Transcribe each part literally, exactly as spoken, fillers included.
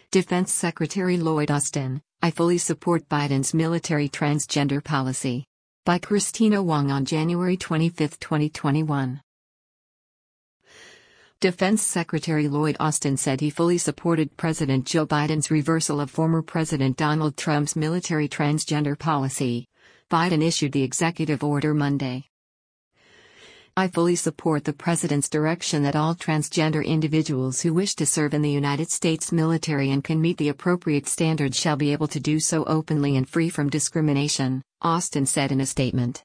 Defense Secretary Lloyd Austin, I fully support Biden's military transgender policy. By Christina Wong on January twenty-fifth, twenty twenty-one. Defense Secretary Lloyd Austin said he fully supported President Joe Biden's reversal of former President Donald Trump's military transgender policy. Biden issued the executive order Monday. I fully support the President's direction that all transgender individuals who wish to serve in the United States military and can meet the appropriate standards shall be able to do so openly and free from discrimination, Austin said in a statement.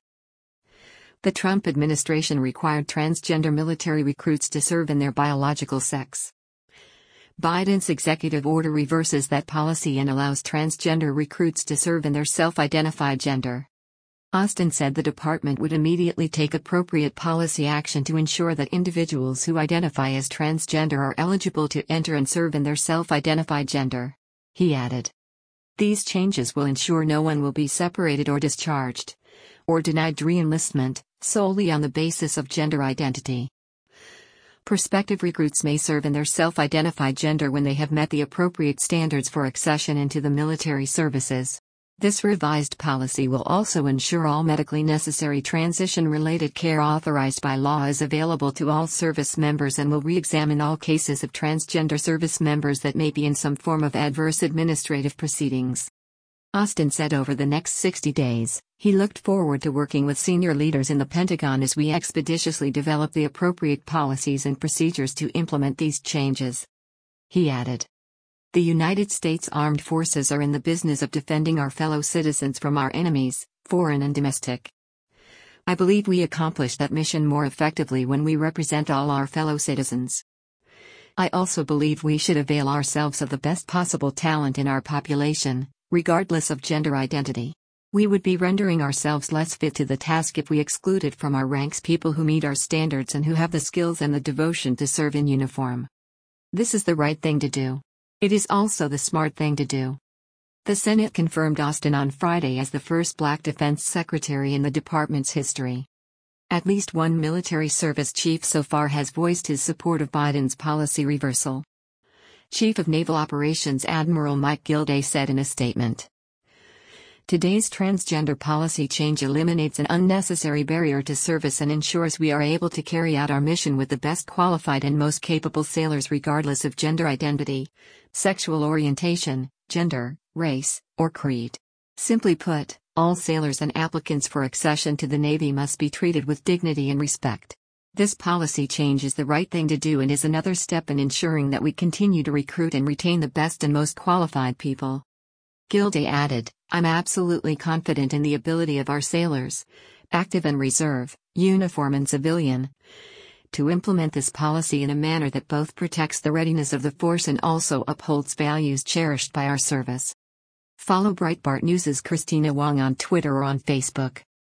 The Trump administration required transgender military recruits to serve in their biological sex. Biden's executive order reverses that policy and allows transgender recruits to serve in their self-identified gender. Austin said the department would immediately take appropriate policy action to ensure that individuals who identify as transgender are eligible to enter and serve in their self-identified gender. He added, "These changes will ensure no one will be separated or discharged, or denied re-enlistment, solely on the basis of gender identity. Prospective recruits may serve in their self-identified gender when they have met the appropriate standards for accession into the military services. This revised policy will also ensure all medically necessary transition-related care authorized by law is available to all service members and will re-examine all cases of transgender service members that may be in some form of adverse administrative proceedings." Austin said over the next sixty days, he looked forward to working with senior leaders in the Pentagon as we expeditiously develop the appropriate policies and procedures to implement these changes. He added, "The United States Armed Forces are in the business of defending our fellow citizens from our enemies, foreign and domestic. I believe we accomplish that mission more effectively when we represent all our fellow citizens. I also believe we should avail ourselves of the best possible talent in our population, regardless of gender identity. We would be rendering ourselves less fit to the task if we excluded from our ranks people who meet our standards and who have the skills and the devotion to serve in uniform. This is the right thing to do. It is also the smart thing to do." The Senate confirmed Austin on Friday as the first black defense secretary in the department's history. At least one military service chief so far has voiced his support of Biden's policy reversal. Chief of Naval Operations Admiral Mike Gilday said in a statement, "Today's transgender policy change eliminates an unnecessary barrier to service and ensures we are able to carry out our mission with the best qualified and most capable sailors regardless of gender identity, sexual orientation, gender, race, or creed. Simply put, all sailors and applicants for accession to the Navy must be treated with dignity and respect. This policy change is the right thing to do and is another step in ensuring that we continue to recruit and retain the best and most qualified people." Gilday added, "I'm absolutely confident in the ability of our sailors, active and reserve, uniform and civilian, to implement this policy in a manner that both protects the readiness of the force and also upholds values cherished by our service." Follow Breitbart News' Christina Wong on Twitter or on Facebook.